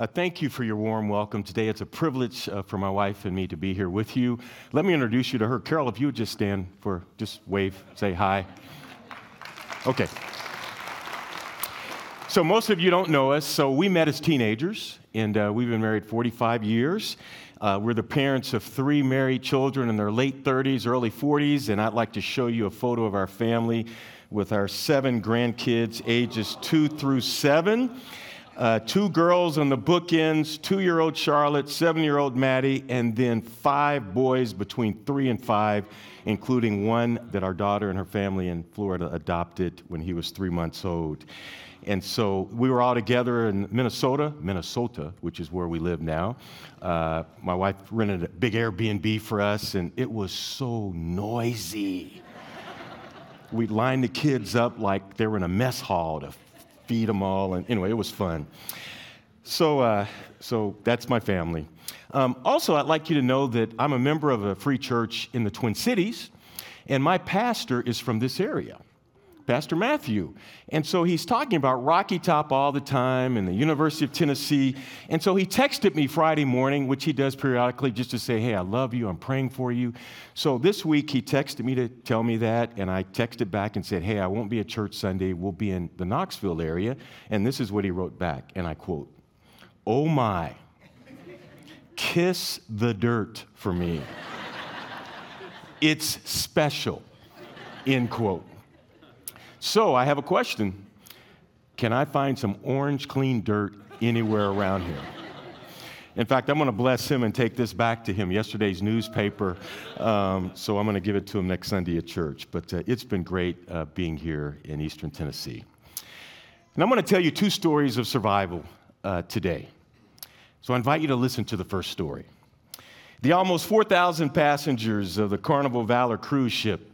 Thank you for your warm welcome today. It's a privilege for my wife and me to be here with you. Let me introduce you to her. Carol, if you would just stand just wave, say hi. Okay. So most of you don't know us. So we met as teenagers, and we've been married 45 years. We're the parents of 3 married children in their late 30s, early 40s, and I'd like to show you a photo of our family with our 7 grandkids, ages 2 through 7. 2 girls on the bookends, 2-year-old Charlotte, 7-year-old Maddie, and then 5 boys between 3 and 5, including one that our daughter and her family in Florida adopted when he was 3 months old. And so we were all together in Minnesota, which is where we live now. My wife rented a big Airbnb for us, and it was so noisy. We'd line the kids up like they were in a mess hall to feed them all, and anyway, it was fun. So that's my family. Also, I'd like you to know that I'm a member of a free church in the Twin Cities, and my pastor is from this area, Pastor Matthew. And so he's talking about Rocky Top all the time and the University of Tennessee. And so he texted me Friday morning, which he does periodically, just to say, hey, I love you, I'm praying for you. So this week he texted me to tell me that, and I texted back and said, hey, I won't be at church Sunday, we'll be in the Knoxville area. And this is what he wrote back, and I quote, "Oh my, kiss the dirt for me. It's special," end quote. So I have a question. Can I find some orange clean dirt anywhere around here? In fact, I'm going to bless him and take this back to him, yesterday's newspaper. So I'm going to give it to him next Sunday at church. But it's been great being here in Eastern Tennessee. And I'm going to tell you 2 stories of survival today. So I invite you to listen to the first story. The almost 4,000 passengers of the Carnival Valor cruise ship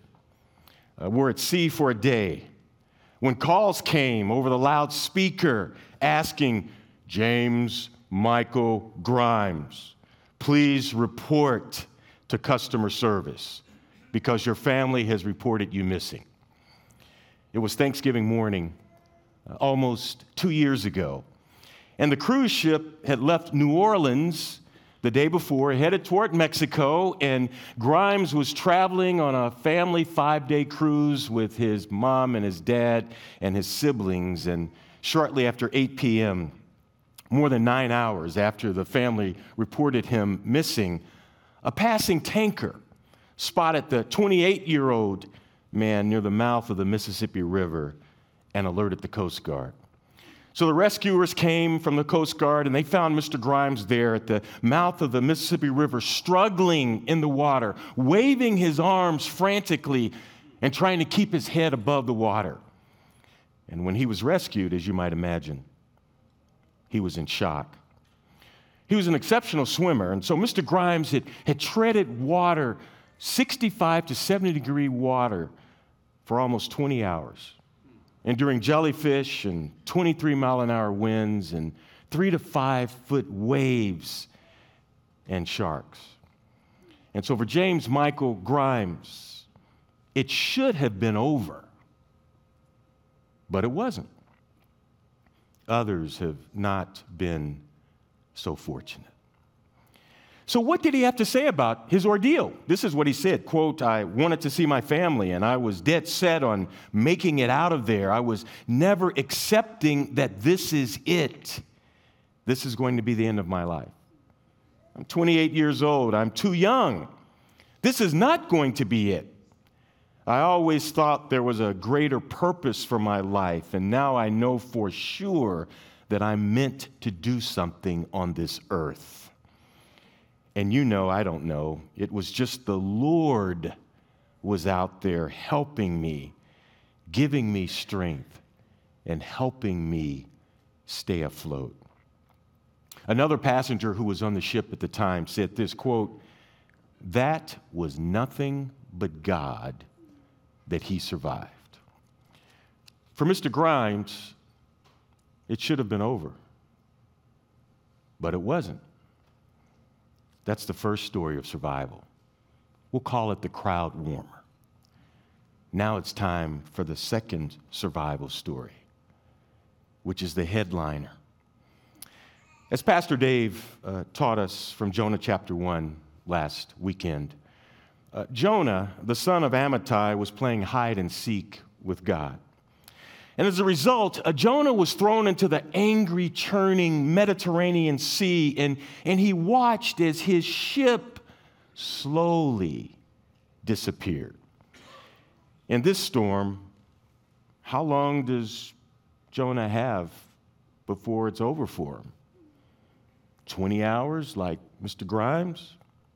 were at sea for a day when calls came over the loudspeaker asking, James Michael Grimes, please report to customer service because your family has reported you missing. It was Thanksgiving morning, almost 2 years ago, and the cruise ship had left New Orleans the day before, headed toward Mexico, and Grimes was traveling on a family 5-day cruise with his mom and his dad and his siblings. And shortly after 8 p.m., more than 9 hours after the family reported him missing, a passing tanker spotted the 28-year-old man near the mouth of the Mississippi River and alerted the Coast Guard. So the rescuers came from the Coast Guard, and they found Mr. Grimes there at the mouth of the Mississippi River, struggling in the water, waving his arms frantically and trying to keep his head above the water. And when he was rescued, as you might imagine, he was in shock. He was an exceptional swimmer, and so Mr. Grimes had treaded water, 65 to 70-degree water, for almost 20 hours. Enduring jellyfish and 23-mile-an-hour winds and 3 to 5 foot waves and sharks. And so for James Michael Grimes, it should have been over, but it wasn't. Others have not been so fortunate. So what did he have to say about his ordeal? This is what he said, quote, I wanted to see my family, and I was dead set on making it out of there. I was never accepting that this is it. This is going to be the end of my life. I'm 28 years old. I'm too young. This is not going to be it. I always thought there was a greater purpose for my life, and now I know for sure that I'm meant to do something on this earth. And you know, I don't know, it was just the Lord was out there helping me, giving me strength, and helping me stay afloat. Another passenger who was on the ship at the time said this, quote, that was nothing but God that he survived. For Mr. Grimes, it should have been over, but it wasn't. That's the first story of survival. We'll call it the crowd warmer. Now it's time for the second survival story, which is the headliner. As Pastor Dave taught us from Jonah chapter 1 last weekend, Jonah, the son of Amittai, was playing hide and seek with God. And as a result, Jonah was thrown into the angry, churning Mediterranean Sea, and he watched as his ship slowly disappeared. In this storm, how long does Jonah have before it's over for him? 20 hours, like Mr. Grimes?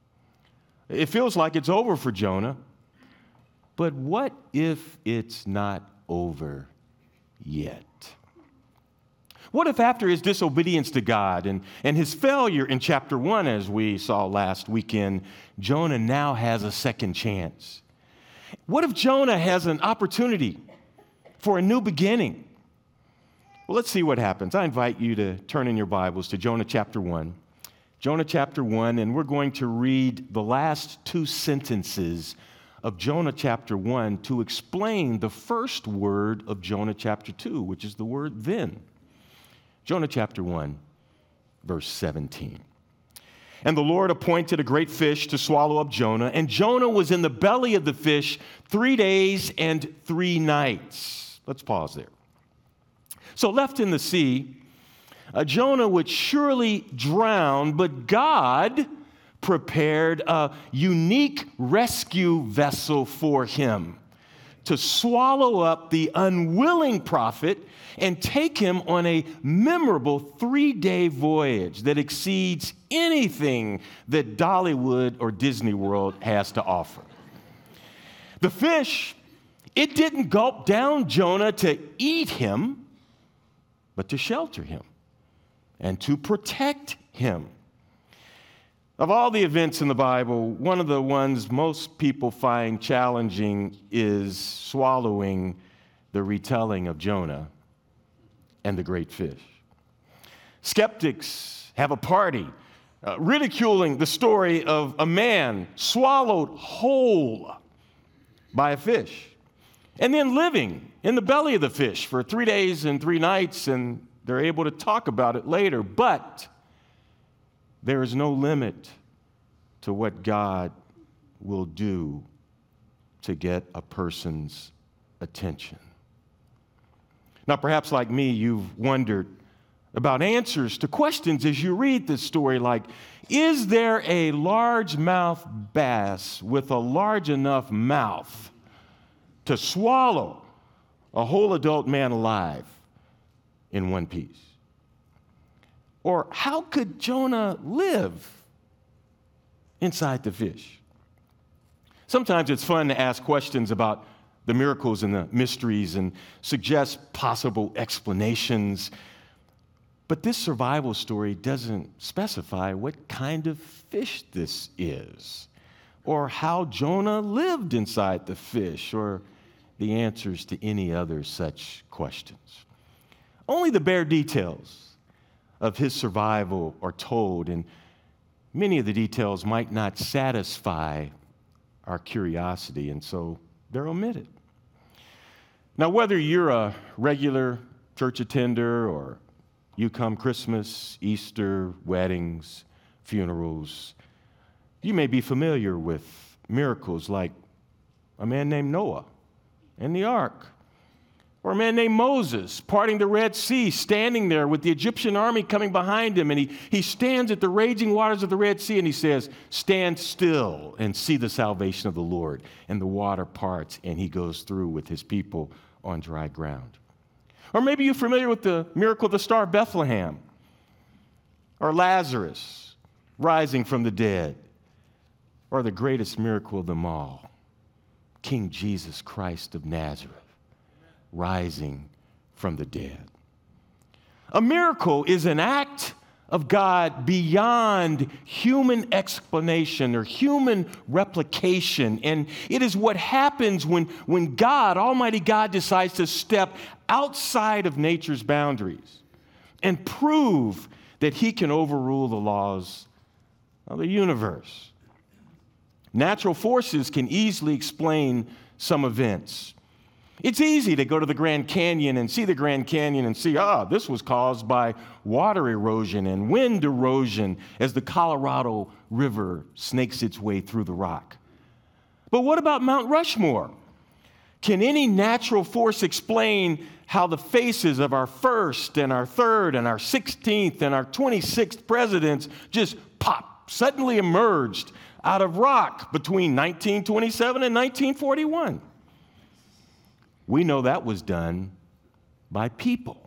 It feels like it's over for Jonah, but what if it's not over yet? What if after his disobedience to God and his failure in chapter 1, as we saw last weekend, Jonah now has a second chance? What if Jonah has an opportunity for a new beginning? Well, let's see what happens. I invite you to turn in your Bibles to Jonah chapter 1. Jonah chapter 1, and we're going to read the last two sentences of Jonah chapter 1 to explain the first word of Jonah chapter 2, which is the word then. Jonah chapter 1, verse 17. And the Lord appointed a great fish to swallow up Jonah, and Jonah was in the belly of the fish 3 days and 3 nights. Let's pause there. So left in the sea, Jonah would surely drown, but God prepared a unique rescue vessel for him to swallow up the unwilling prophet and take him on a memorable 3-day voyage that exceeds anything that Dollywood or Disney World has to offer. The fish, it didn't gulp down Jonah to eat him, but to shelter him and to protect him. Of all the events in the Bible, one of the ones most people find challenging is swallowing the retelling of Jonah and the great fish. Skeptics have a party ridiculing the story of a man swallowed whole by a fish and then living in the belly of the fish for 3 days and 3 nights, and they're able to talk about it later. But there is no limit to what God will do to get a person's attention. Now, perhaps like me, you've wondered about answers to questions as you read this story, like, is there a largemouth bass with a large enough mouth to swallow a whole adult man alive in one piece? Or how could Jonah live inside the fish? Sometimes it's fun to ask questions about the miracles and the mysteries and suggest possible explanations. But this survival story doesn't specify what kind of fish this is, or how Jonah lived inside the fish, or the answers to any other such questions. Only the bare details of his survival are told, and many of the details might not satisfy our curiosity, and so they're omitted. Now, whether you're a regular church attender or you come Christmas, Easter, weddings, funerals, you may be familiar with miracles like a man named Noah and the ark, or a man named Moses parting the Red Sea, standing there with the Egyptian army coming behind him, and he stands at the raging waters of the Red Sea and he says, "Stand still and see the salvation of the Lord." And the water parts and he goes through with his people on dry ground. Or maybe you're familiar with the miracle of the Star of Bethlehem, or Lazarus rising from the dead, or the greatest miracle of them all, King Jesus Christ of Nazareth rising from the dead. A miracle is an act of God beyond human explanation or human replication. And it is what happens when God, Almighty God, decides to step outside of nature's boundaries and prove that he can overrule the laws of the universe. Natural forces can easily explain some events. It's easy to go to the Grand Canyon and see the Grand Canyon and see, this was caused by water erosion and wind erosion as the Colorado River snakes its way through the rock. But what about Mount Rushmore? Can any natural force explain how the faces of our first and our third and our 16th and our 26th presidents just suddenly emerged out of rock between 1927 and 1941? We know that was done by people.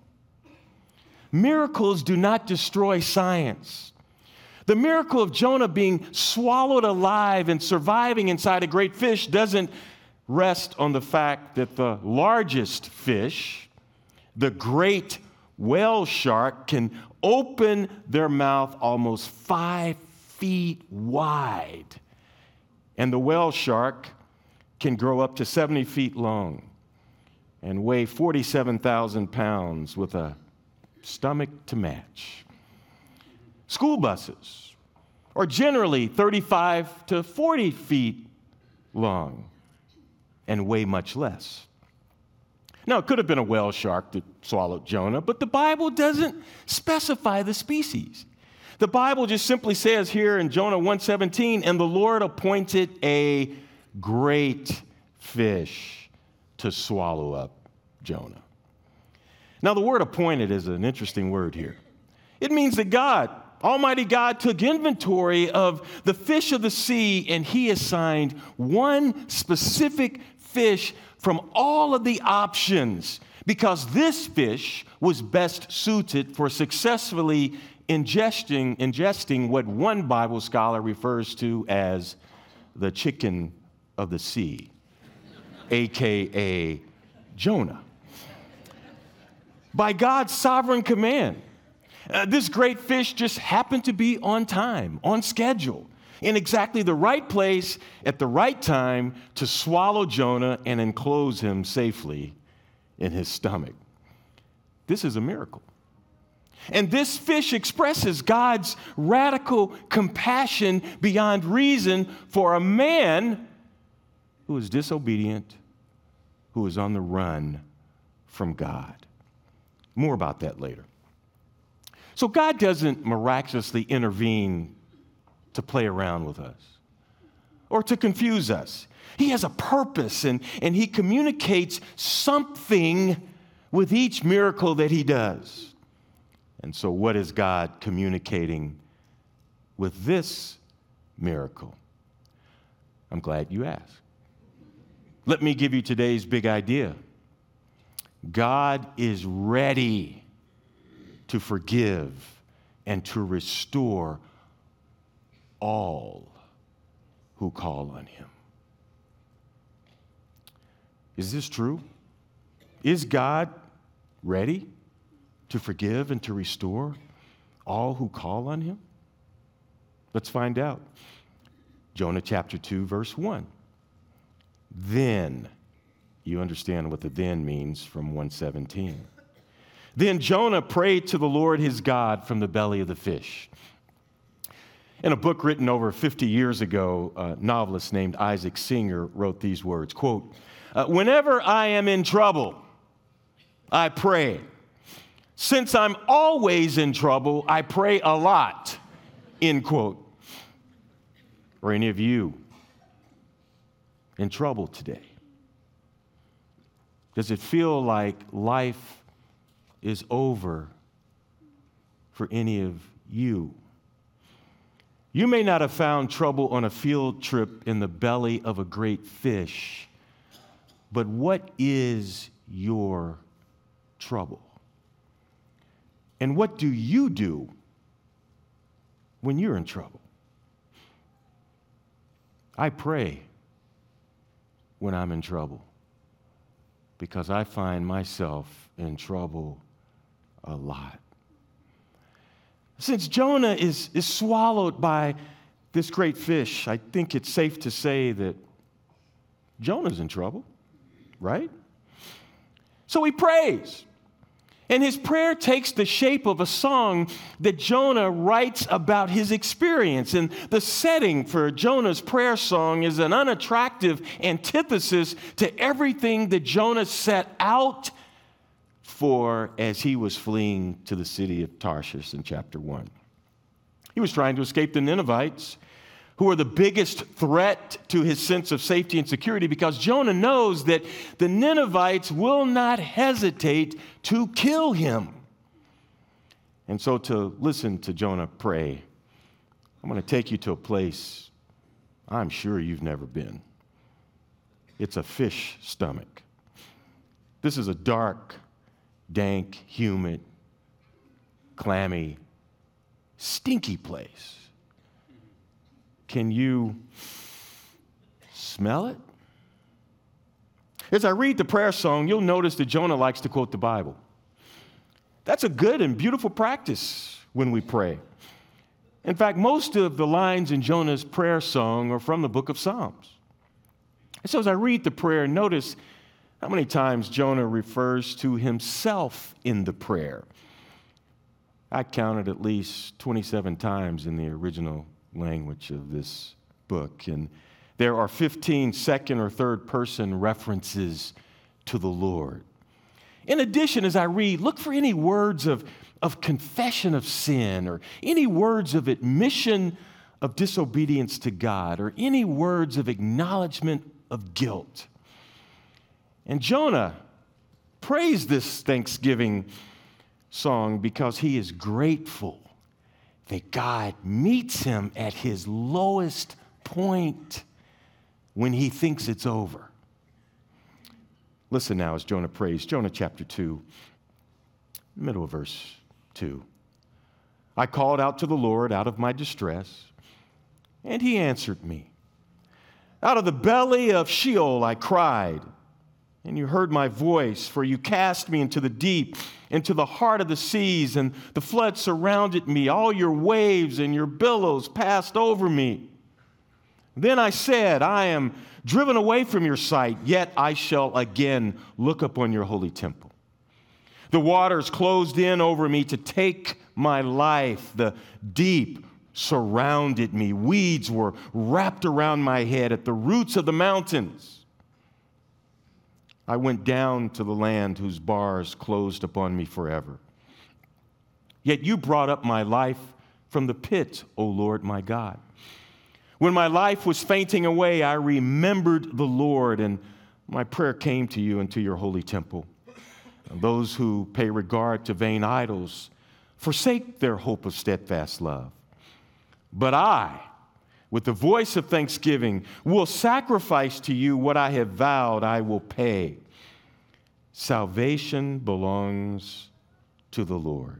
Miracles do not destroy science. The miracle of Jonah being swallowed alive and surviving inside a great fish doesn't rest on the fact that the largest fish, the great whale shark, can open their mouth almost 5 feet wide. And the whale shark can grow up to 70 feet long and weigh 47,000 pounds with a stomach to match. School buses are generally 35 to 40 feet long and weigh much less. Now, it could have been a whale shark that swallowed Jonah, but the Bible doesn't specify the species. The Bible just simply says here in Jonah 1:17, and the Lord appointed a great fish to swallow up Jonah. Now, the word appointed is an interesting word here. It means that God, Almighty God, took inventory of the fish of the sea and he assigned one specific fish from all of the options because this fish was best suited for successfully ingesting what one Bible scholar refers to as the chicken of the sea, a.k.a. Jonah. By God's sovereign command, this great fish just happened to be on time, on schedule, in exactly the right place at the right time to swallow Jonah and enclose him safely in his stomach. This is a miracle. And this fish expresses God's radical compassion beyond reason for a man who is disobedient, who is on the run from God. More about that later. So God doesn't miraculously intervene to play around with us or to confuse us. He has a purpose and he communicates something with each miracle that he does. And so what is God communicating with this miracle? I'm glad you asked. Let me give you today's big idea. God is ready to forgive and to restore all who call on him. Is this true? Is God ready to forgive and to restore all who call on him? Let's find out. Jonah chapter 2, verse 1. Then, you understand what the then means from 1:17. Then Jonah prayed to the Lord his God from the belly of the fish. In a book written over 50 years ago, a novelist named Isaac Singer wrote these words, quote, whenever I am in trouble, I pray. Since I'm always in trouble, I pray a lot, end quote. Are any of you in trouble today? Does it feel like life is over for any of you? You may not have found trouble on a field trip in the belly of a great fish, but what is your trouble? And what do you do when you're in trouble? I pray when I'm in trouble because I find myself in trouble a lot. Since Jonah is swallowed by this great fish, I think it's safe to say that Jonah's in trouble, right? So he prays. And his prayer takes the shape of a song that Jonah writes about his experience. And the setting for Jonah's prayer song is an unattractive antithesis to everything that Jonah set out for as he was fleeing to the city of Tarshish in chapter 1. He was trying to escape the Ninevites, who are the biggest threat to his sense of safety and security, because Jonah knows that the Ninevites will not hesitate to kill him. And so to listen to Jonah pray, I'm going to take you to a place I'm sure you've never been. It's a fish stomach. This is a dark, dank, humid, clammy, stinky place. Can you smell it? As I read the prayer song, you'll notice that Jonah likes to quote the Bible. That's a good and beautiful practice when we pray. In fact, most of the lines in Jonah's prayer song are from the book of Psalms. And so as I read the prayer, notice how many times Jonah refers to himself in the prayer. I counted at least 27 times in the original language of this book, and there are 15 second or third person references to the Lord. In addition, as I read, look for any words of confession of sin, or any words of admission of disobedience to God, or any words of acknowledgement of guilt. And Jonah prays this Thanksgiving song because he is grateful that God meets him at his lowest point when he thinks it's over. Listen now as Jonah prays. Jonah chapter 2, middle of verse 2. I called out to the Lord out of my distress, and he answered me. Out of the belly of Sheol I cried, and you heard my voice, for you cast me into the deep, into the heart of the seas, and the flood surrounded me. All your waves and your billows passed over me. Then I said, I am driven away from your sight, yet I shall again look upon your holy temple. The waters closed in over me to take my life. The deep surrounded me. Weeds were wrapped around my head at the roots of the mountains. I went down to the land whose bars closed upon me forever. Yet you brought up my life from the pit, O Lord my God. When my life was fainting away, I remembered the Lord, and my prayer came to you into your holy temple. And those who pay regard to vain idols forsake their hope of steadfast love. But I, with the voice of thanksgiving, will sacrifice to you what I have vowed I will pay. Salvation belongs to the Lord.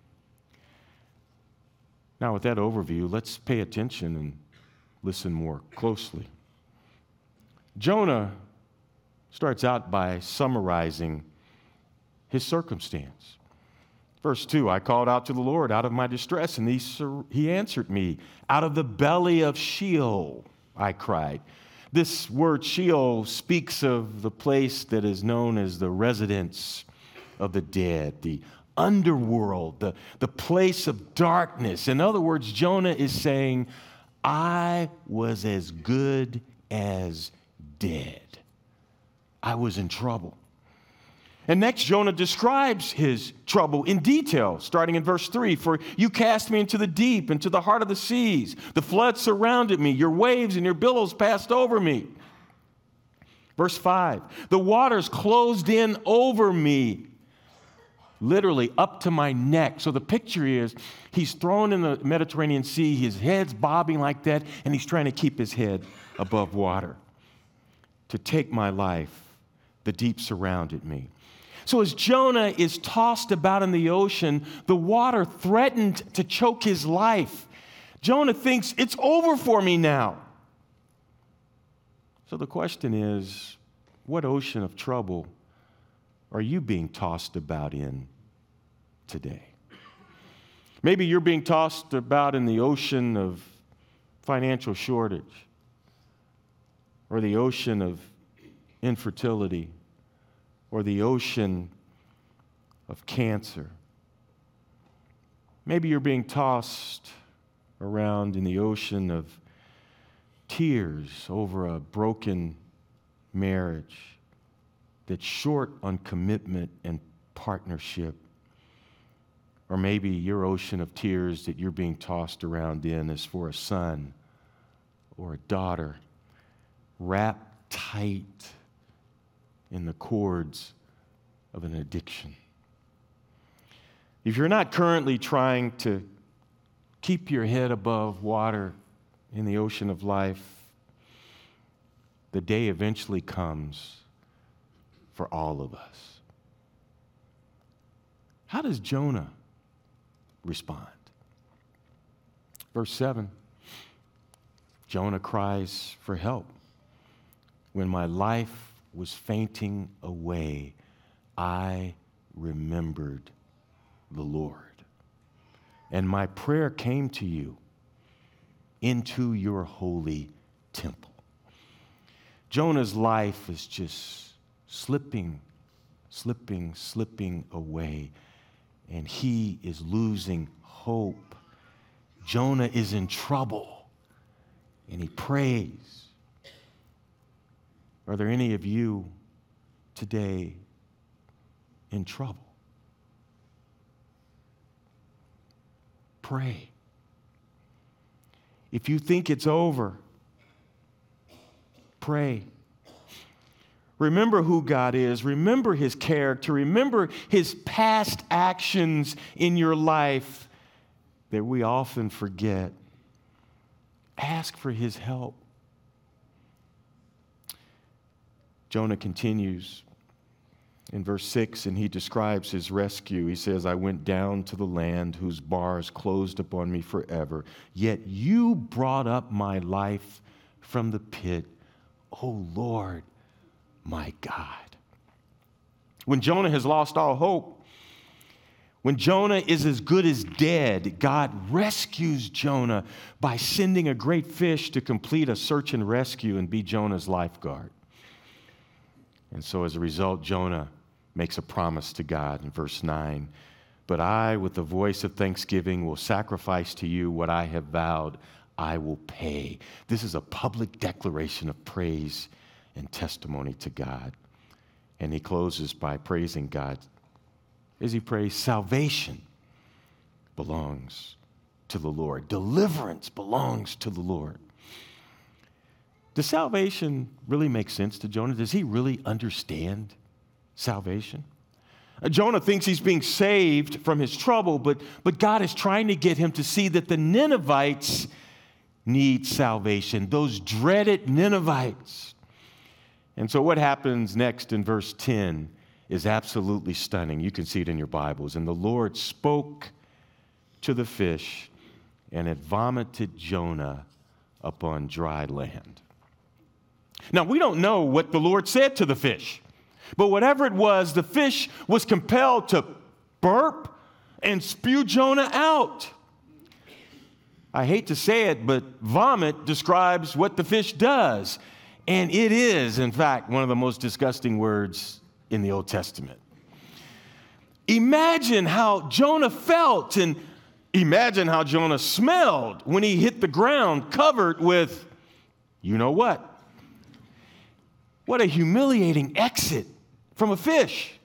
Now, with that overview, let's pay attention and listen more closely. Jonah starts out by summarizing his circumstance. Verse 2, I called out to the Lord out of my distress, and he answered me. Out of the belly of Sheol, I cried. This word Sheol speaks of the place that is known as the residence of the dead, the underworld, the place of darkness. In other words, Jonah is saying, I was as good as dead. I was in trouble. And next, Jonah describes his trouble in detail, starting in verse 3. For you cast me into the deep, into the heart of the seas. The flood surrounded me. Your waves and your billows passed over me. Verse 5. The waters closed in over me, literally up to my neck. So the picture is he's thrown in the Mediterranean Sea. His head's bobbing like that, and he's trying to keep his head above water. To take my life, the deep surrounded me. So as Jonah is tossed about in the ocean, the water threatened to choke his life. Jonah thinks, it's over for me now. So the question is, what ocean of trouble are you being tossed about in today? Maybe you're being tossed about in the ocean of financial shortage, or the ocean of infertility, or the ocean of cancer. Maybe you're being tossed around in the ocean of tears over a broken marriage that's short on commitment and partnership. Or maybe your ocean of tears that you're being tossed around in is for a son or a daughter wrapped tight in the cords of an addiction. If you're not currently trying to keep your head above water in the ocean of life, the day eventually comes for all of us. How does Jonah respond? Verse 7, Jonah cries for help. When my life was fainting away, I remembered the Lord. And my prayer came to you into your holy temple. Jonah's life is just slipping away, and he is losing hope. Jonah is in trouble, and he prays. Are there any of you today in trouble? Pray. If you think it's over, pray. Remember who God is. Remember His character. Remember His past actions in your life that we often forget. Ask for His help. Jonah continues in verse 6, and he describes his rescue. He says, I went down to the land whose bars closed upon me forever, yet you brought up my life from the pit, O Lord, my God. When Jonah has lost all hope, when Jonah is as good as dead, God rescues Jonah by sending a great fish to complete a search and rescue and be Jonah's lifeguard. And so as a result, Jonah makes a promise to God in verse 9. But I, with the voice of thanksgiving, will sacrifice to you what I have vowed I will pay. This is a public declaration of praise and testimony to God. And he closes by praising God. As he prays, salvation belongs to the Lord. Deliverance belongs to the Lord. Does salvation really make sense to Jonah? Does he really understand salvation? Jonah thinks he's being saved from his trouble, but God is trying to get him to see that the Ninevites need salvation, those dreaded Ninevites. And so what happens next in verse 10 is absolutely stunning. You can see it in your Bibles. And the Lord spoke to the fish, and it vomited Jonah upon dry land. Now, we don't know what the Lord said to the fish, but whatever it was, the fish was compelled to burp and spew Jonah out. I hate to say it, but vomit describes what the fish does. And it is, in fact, one of the most disgusting words in the Old Testament. Imagine how Jonah felt, and imagine how Jonah smelled when he hit the ground covered with, you know what? What a humiliating exit from a fish.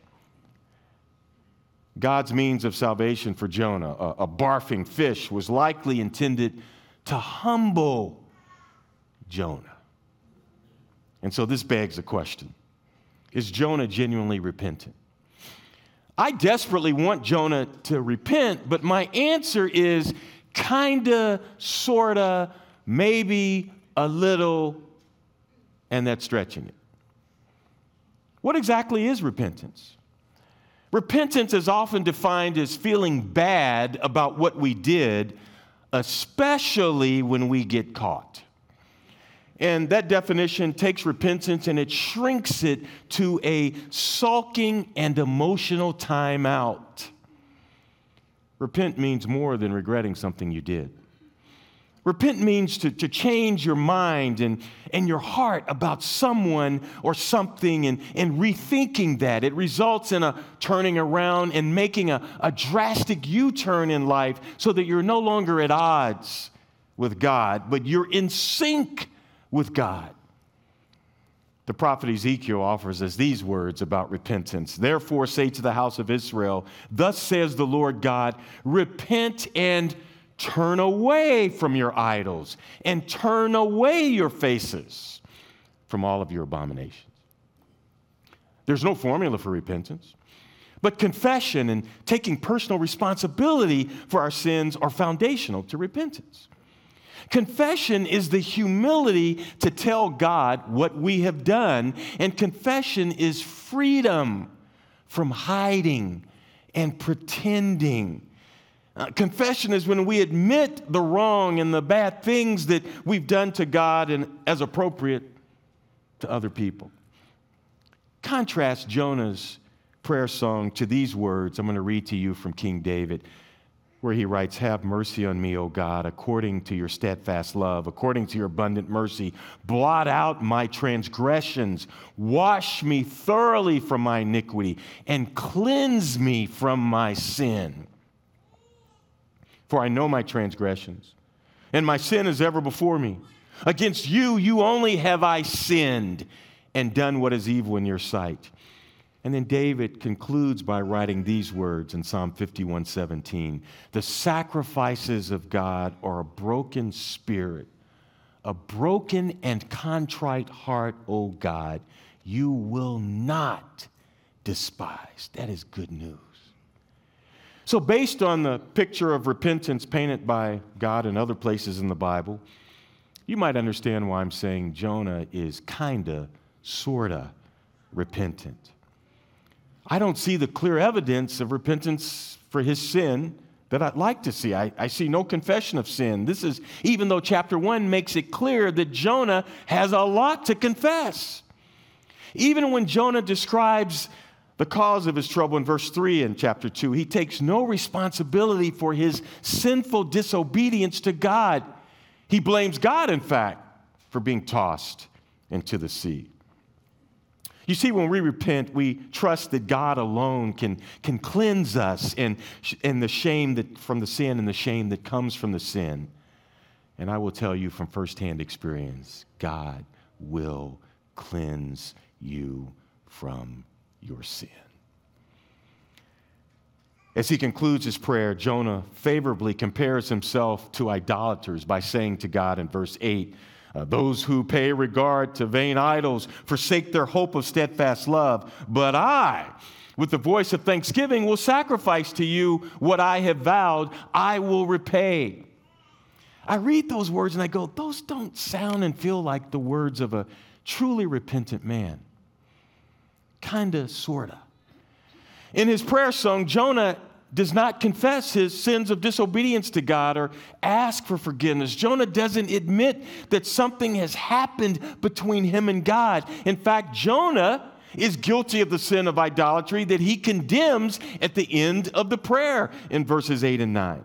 God's means of salvation for Jonah, a barfing fish, was likely intended to humble Jonah. And so this begs a question. Is Jonah genuinely repentant? I desperately want Jonah to repent, but my answer is kinda, sorta, maybe a little, and that's stretching it. What exactly is repentance? Repentance is often defined as feeling bad about what we did, especially when we get caught. And that definition takes repentance and it shrinks it to a sulking and emotional timeout. Repent means more than regretting something you did. Repent means to change your mind and your heart about someone or something and rethinking that. It results in a turning around and making a drastic U-turn in life so that you're no longer at odds with God, but you're in sync with God. The prophet Ezekiel offers us these words about repentance. Therefore say to the house of Israel, thus says the Lord God, repent and turn away from your idols and turn away your faces from all of your abominations. There's no formula for repentance, but confession and taking personal responsibility for our sins are foundational to repentance. Confession is the humility to tell God what we have done, and confession is freedom from hiding and pretending. Confession is when we admit the wrong and the bad things that we've done to God and as appropriate to other people. Contrast Jonah's prayer song to these words I'm going to read to you from King David, where he writes, have mercy on me, O God, according to your steadfast love, according to your abundant mercy. Blot out my transgressions. Wash me thoroughly from my iniquity and cleanse me from my sin. For I know my transgressions, and my sin is ever before me. Against you only have I sinned and done what is evil in your sight. And then David concludes by writing these words in Psalm 51:17. The sacrifices of God are a broken spirit, a broken and contrite heart, O God, you will not despise. That is good news. So based on the picture of repentance painted by God in other places in the Bible, you might understand why I'm saying Jonah is kinda, sorta repentant. I don't see the clear evidence of repentance for his sin that I'd like to see. I see no confession of sin. This is, even though chapter 1 makes it clear that Jonah has a lot to confess. Even when Jonah describes the cause of his trouble in verse 3 in chapter 2, he takes no responsibility for his sinful disobedience to God. He blames God, in fact, for being tossed into the sea. You see, when we repent, we trust that God alone can cleanse us and the shame from the sin and the shame that comes from the sin. And I will tell you from firsthand experience, God will cleanse you from your sin. As he concludes his prayer, Jonah favorably compares himself to idolaters by saying to God in verse 8, those who pay regard to vain idols forsake their hope of steadfast love. But I, with the voice of thanksgiving, will sacrifice to you what I have vowed. I will repay. I read those words and I go, those don't sound and feel like the words of a truly repentant man. Kinda, sorta. In his prayer song, Jonah does not confess his sins of disobedience to God or ask for forgiveness. Jonah doesn't admit that something has happened between him and God. In fact, Jonah is guilty of the sin of idolatry that he condemns at the end of the prayer in verses 8 and 9.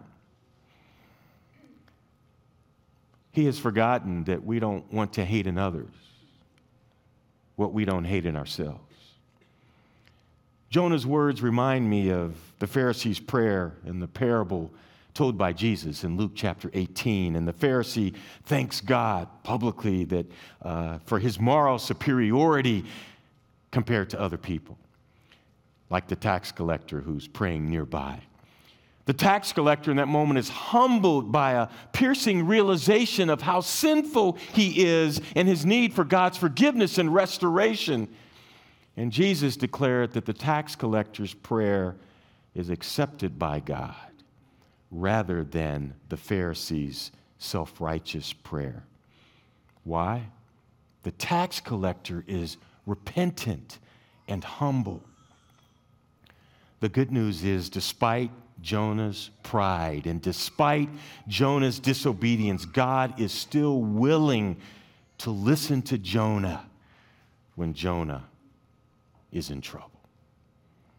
He has forgotten that we don't want to hate in others what we don't hate in ourselves. Jonah's words remind me of the Pharisee's prayer in the parable told by Jesus in Luke chapter 18. And the Pharisee thanks God publicly that for his moral superiority compared to other people, like the tax collector who's praying nearby. The tax collector in that moment is humbled by a piercing realization of how sinful he is and his need for God's forgiveness and restoration. And Jesus declared that the tax collector's prayer is accepted by God rather than the Pharisee's self-righteous prayer. Why? The tax collector is repentant and humble. The good news is, despite Jonah's pride and despite Jonah's disobedience, God is still willing to listen to Jonah when Jonah is in trouble.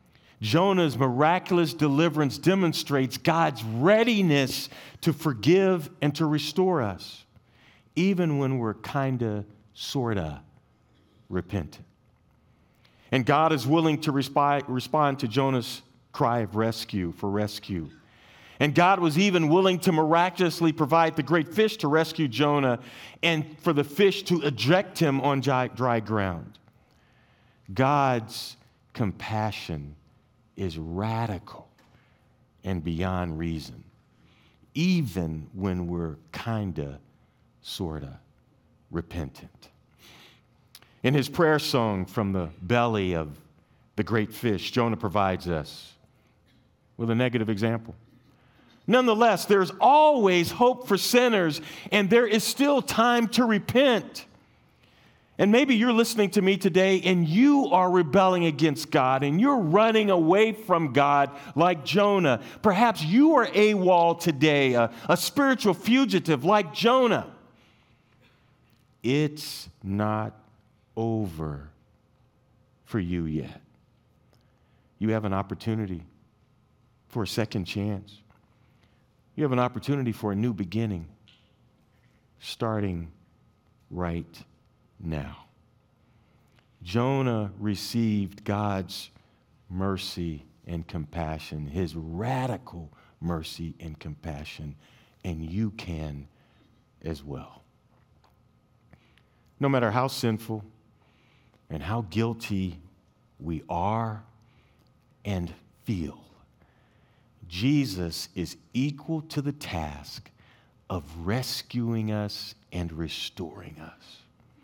Jonah's miraculous deliverance demonstrates God's readiness to forgive and to restore us, even when we're kinda, sorta repentant. And God is willing to respond to Jonah's cry of rescue. And God was even willing to miraculously provide the great fish to rescue Jonah and for the fish to eject him on dry ground. God's compassion is radical and beyond reason, even when we're kinda, sorta repentant. In his prayer song, From the Belly of the Great Fish, Jonah provides us with a negative example. Nonetheless, there's always hope for sinners, and there is still time to repent. And maybe you're listening to me today and you are rebelling against God and you're running away from God like Jonah. Perhaps you are AWOL today, a spiritual fugitive like Jonah. It's not over for you yet. You have an opportunity for a second chance. You have an opportunity for a new beginning, starting right now. Jonah received God's mercy and compassion, his radical mercy and compassion, and you can as well. No matter how sinful and how guilty we are and feel, Jesus is equal to the task of rescuing us and restoring us.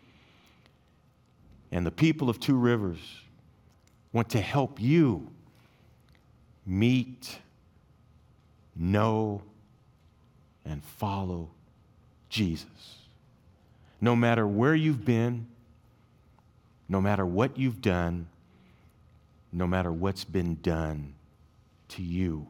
And the people of Two Rivers want to help you meet, know, and follow Jesus. No matter where you've been, no matter what you've done, no matter what's been done to you,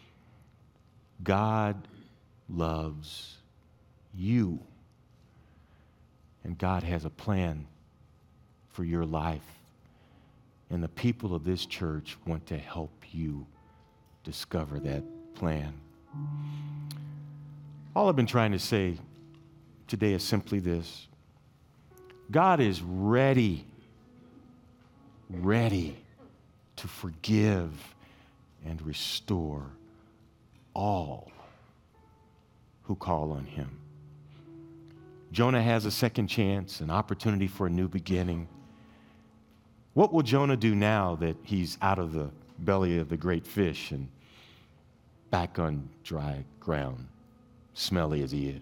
God loves you. And God has a plan for your life. And the people of this church want to help you discover that plan. All I've been trying to say today is simply this. God is ready to forgive and restore all who call on him. Jonah has a second chance, an opportunity for a new beginning. What will Jonah do now that he's out of the belly of the great fish and back on dry ground, smelly as he is?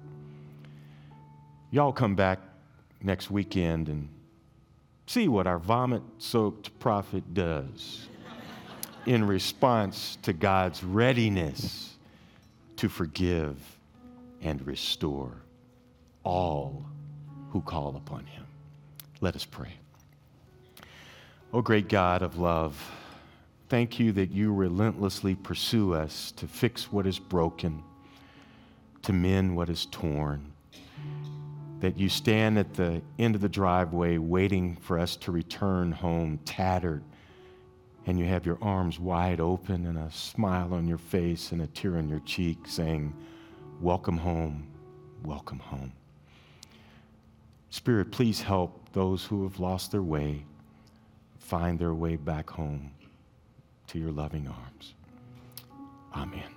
Y'all come back next weekend and see what our vomit-soaked prophet does in response to God's readiness to forgive and restore all who call upon him. Let us pray. Oh, great God of love, thank you that you relentlessly pursue us to fix what is broken, to mend what is torn, that you stand at the end of the driveway waiting for us to return home tattered, and you have your arms wide open and a smile on your face and a tear on your cheek saying, welcome home, welcome home. Spirit, please help those who have lost their way find their way back home to your loving arms. Amen.